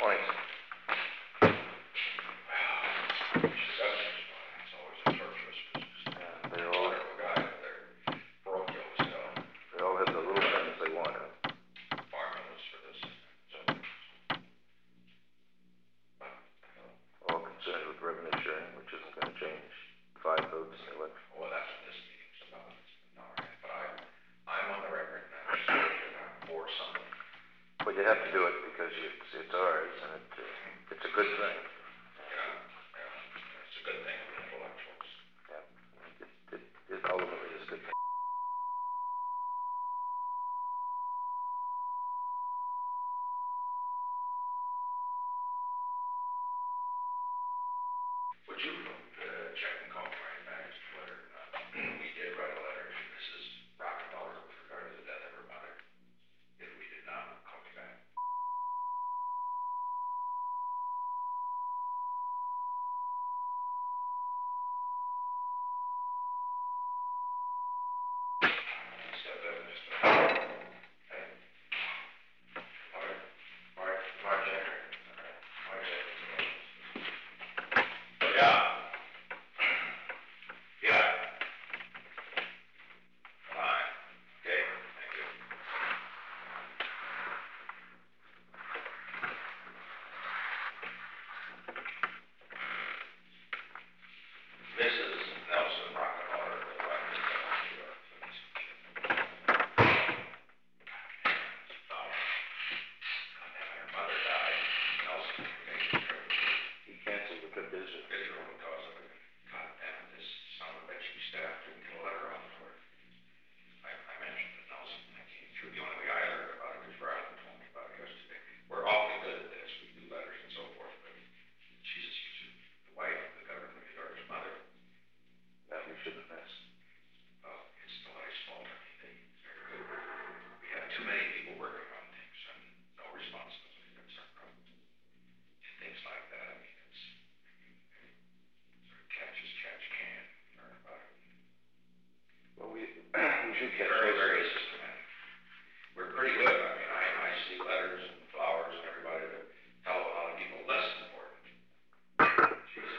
Morning. They all have the little things they want. All concerned with revenue sharing, which isn't going to change. 5 votes in the election. Well, that's what this meeting's about. All right, but I'm on the record and I'm saying I'm for something. But you have to do it because it's ours, and it's a good thing. It's a good thing for intellectuals. Yeah, it ultimately is a good thing. Would you check and call Brian back as to whether or not we did write a letter to Mrs. Rockefeller with regard to the death of her mother? If we did not, call me back. Step in just a minute. Hey. Mark Jacker. Mark Jacker. Yeah. Yeah. Fine. Okay. Thank you. Mrs. Nelson Rockefeller would like to come on to her, please. Her mother died. Nelson made the trip. He canceled the trip to Israel. Israel because of it. God damn it, this son of a bitch who staff didn't get a letter off for it. I mentioned it, Nelson. I came through. The only way I learned about it was Brian told me about it yesterday. We're awfully good at this. We do letters and so forth, but she's the wife of the government of York's mother. That we shouldn't miss. Well, it's the wife's fault. I mean, they're good. We have too many people working on things and no responsibility. That's our problem. And things like that, I mean, it's sort of catch as catch can. Learn about it. Well, we should catch Very, those. very systematic. We're pretty good. I mean, I see letters and flowers and everybody that tell a lot of people less important. Jesus.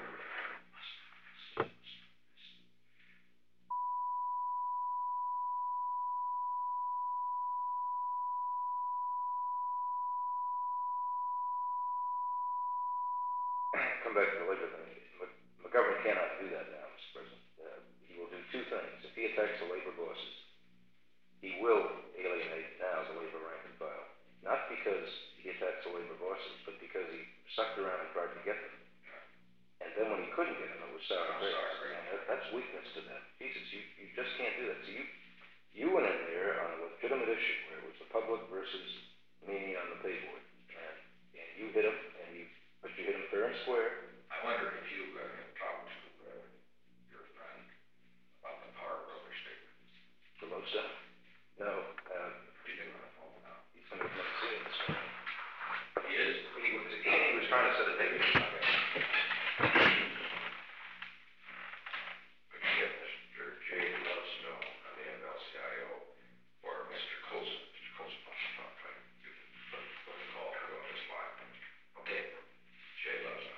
Come back to the labor thing. McGovern cannot do that now, Mr. President. He will do 2 things. If he attacks the labor bosses, he will alienate now the labor rank and file. Not because he attacks the labor bosses, but because he sucked around and tried to get them. And then when he couldn't get them, it was sour grapes. And that's weakness to them. Jesus, you just can't do that. So you went in there on a legitimate issue where it was the public versus me on the pay board. And you hit him, but you hit him fair and square. I wonder if you talked to your friend about the power broker statement. Delosa? No. You didn't on the phone now. He's going to come and see him this morning. He is? He was trying to set a date. Could you get Mr. J. Lovestone of the MLCIO or Mr. Colson? Mr. Colson wants to talk to him. You can put a call through on this line. Okay. J. Lovestone.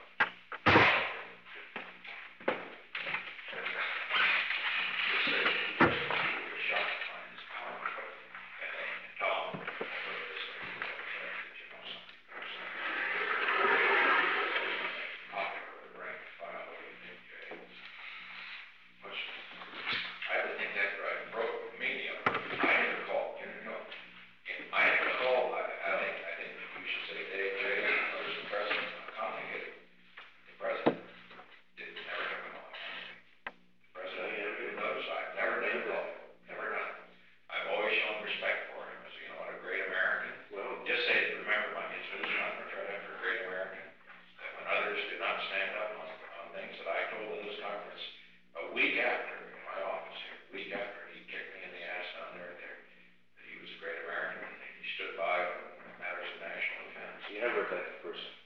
You never attack the person.